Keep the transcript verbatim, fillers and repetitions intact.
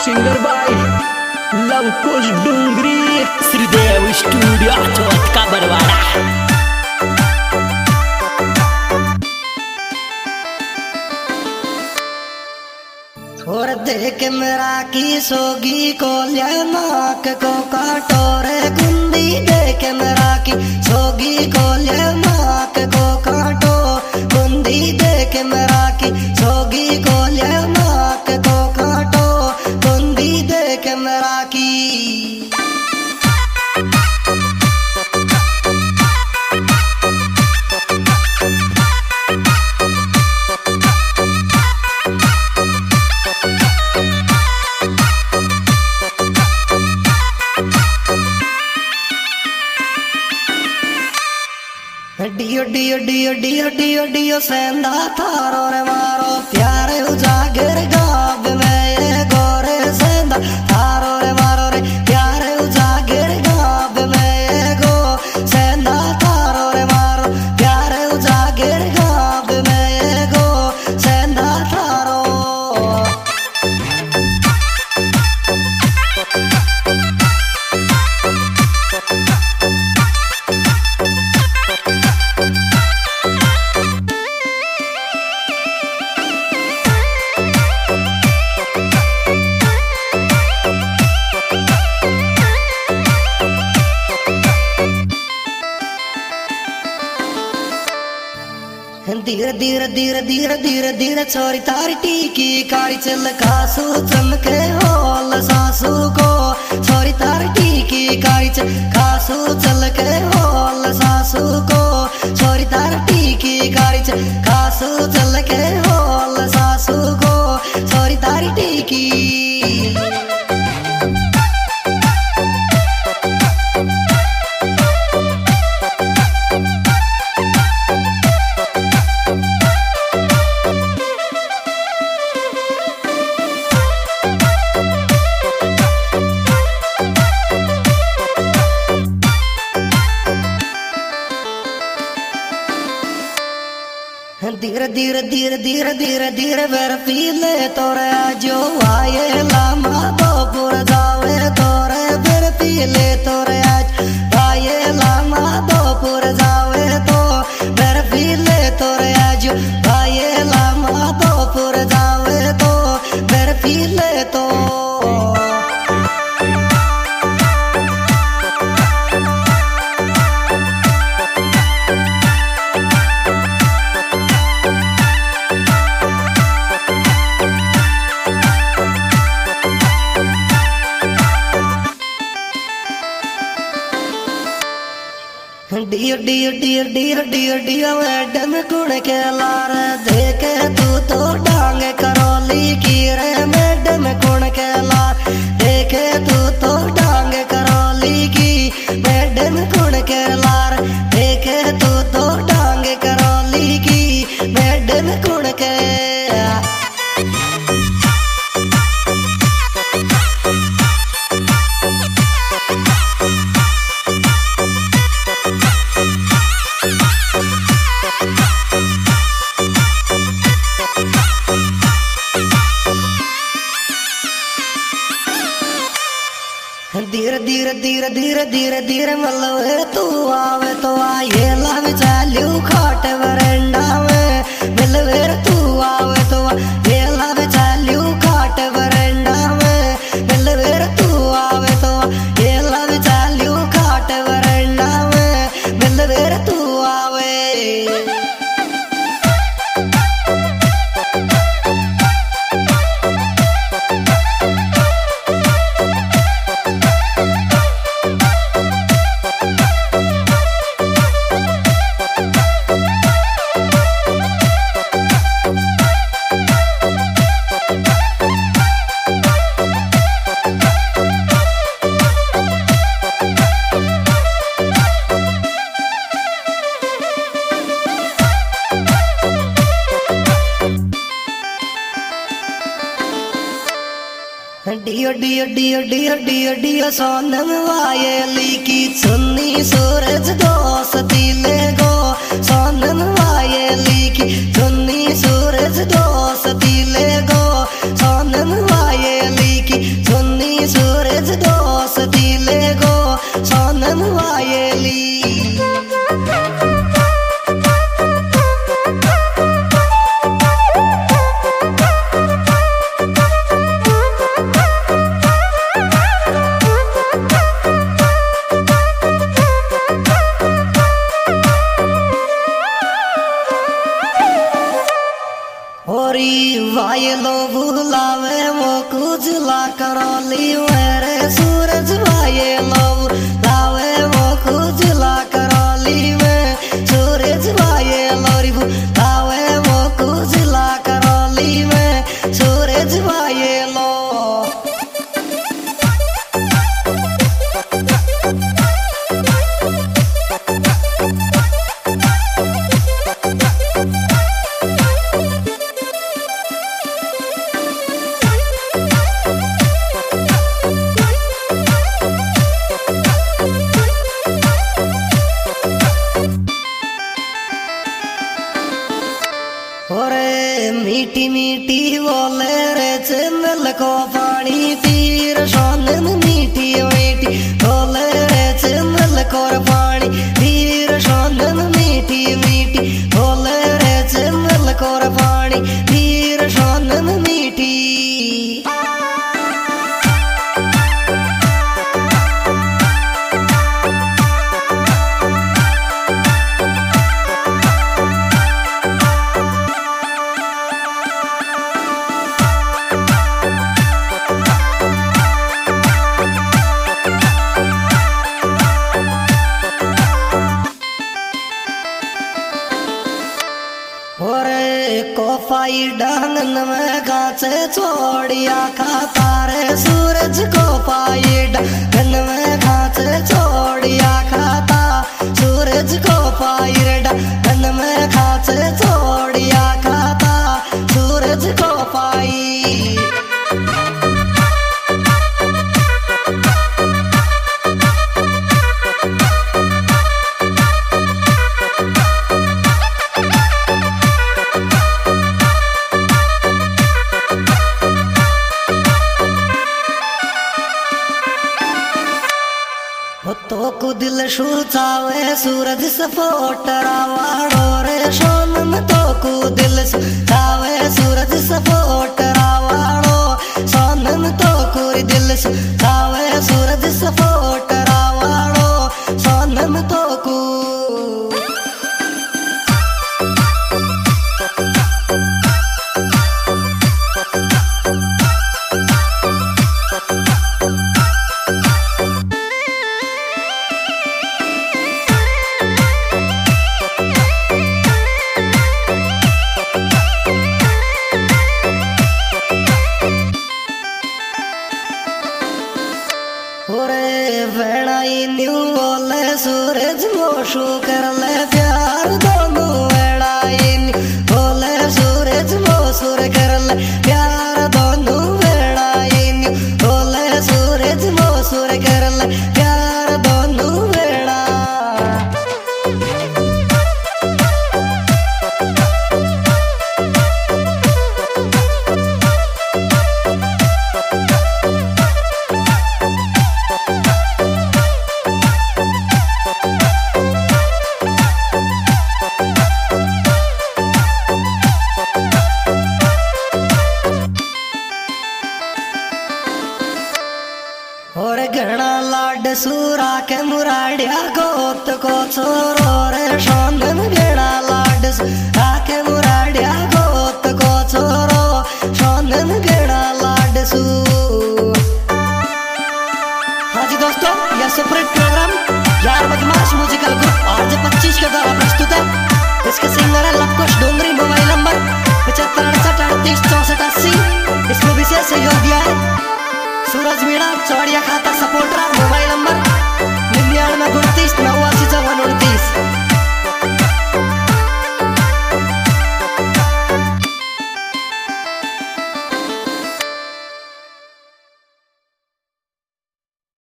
Singer by Lavkush Dungri Shridev studio Chauth Ka Barwara. और देख मेरा की सोगी को नाक को काटो रे गुंदी, देख मेरा की सोगी को नाक को काटो गुंदी, देख मेरा की सोगी को नाक को काटो गुंदी, देख मेरा की। डियो डियो डियो डियो डियो डियो सेंधा थारो रे मारो प्यारे उजागर गाब में गोरे सेंधा थारो रे मारो रे प्यारे उजागर गाब में गो सेंधा थारो रे मारो प्यारे उजागर गाब में गो सेंधा थारो। धीरे धीरे धीरे धीरे धीरे धीरे छोरी तारी टीकी काली चल खासू चमके होल सासू को, छोरी तारी टीकी काली चल खासू चल के होल सासू को, छोरी तारी टीकी काली चल खासू चल के होल सासू को, छोरी तारी टीकी। धीरे धीरे धीरे धीरे धीरे धीरे वर पीले तोरे जो आए लामा दोपुर जावे तोरे वर पीले तोरे आज आए लामा दोपुर जावे तो वर पीले तोरे आज आए लामा दोपुर जावे तो वर पीले तो। डियो डियो डियो डियो डियो डियो मैडम गुण के लार देखे तू तो डांग करोली की रे मैडम गुण के लार देखे तू तो डांग करोली की मैडम गुण के लार देखे तू तो डांग करोली की मैडम गुण के। धीरे धीरे धीरे धीरे धीरे धीरे मल्लो तू आवे तो आए लाभ चालू खाट वरंडा में मिलवे तू आवे तो ये लाभ चालू खाट वरंडा में मिलवे तू आवे तो ये लाभ चालू खाट वरंडा में मिलवे तू आवे। डियो डियो डियो डियो डियो डियो सोनम वायली की सुन्नी सूरज दोस्ती ले गो, सोनम वायली की सुन्नी सूरज दोस्ती ले गो, सोनम वायली की बुलावे मोकू जिला करौली मेरे सूरज भाई लव लावे मोकू जिला करौली में सूरज भाई लोरी लावे मोकू जिला करौली में सूरज भाई लो। ओरे मीठी मीठी बोले रे चंदल को पानी पीर सोनन मीठी मीठी बोले रे चंदल को पानी पीर सोनन मीठी मीठी बोले रे चंदल को पानी पीर सोनन मीठी। ओरे कोफाई डांगन में गाचे छोड़िया खाता रे सूरज कोफाई डांगन में गाचे छोड़िया खाता सूरज कोफाई डांगन में गाचे छोड़िया खाता सूरज कोफाई। तो को दिल सुचावे सूरज सपोर्ट रावाड़ो रे सोनन तो को दिल सुचावे सूरज सपोर्ट रावाड़ो सोनन तो को दिल सुचावे सूरज सपोर्ट रावाड़ो सोनन तो को। ओरे वेणाई न्यू बोले सूरज मोशु कर ले प्यार दोनों वेणाई न्यू बोले सूरज मोशुर कर ले प्यार दोनों वेणाई न्यू बोले सूरज मोशुर कर ले प्यार दोनों वेणा। और घना लाड सूरा के मुराडिया गोत को छोरो रे सोनन घना लाड सूरा के मुराडिया गोत को छोरो सोनन घना लाड सू। हाँ जी दोस्तों, यह सुपरहिट प्रोग्राम यार बदमाश म्यूजिकल ग्रुप आर जे पच्चीस के द्वारा प्रस्तुत है। इसके सिंगर है लवकुश डोंगरी। मोबाइल नंबर पचहत्तर अड़सठ अड़तीस चौसठ अस्सी। इसको विशेष सहयोग दिया है सूरज मीणा चौड़िया खाता सपोर्टर। मोबाइल नंबर निन्यानवे उनतीस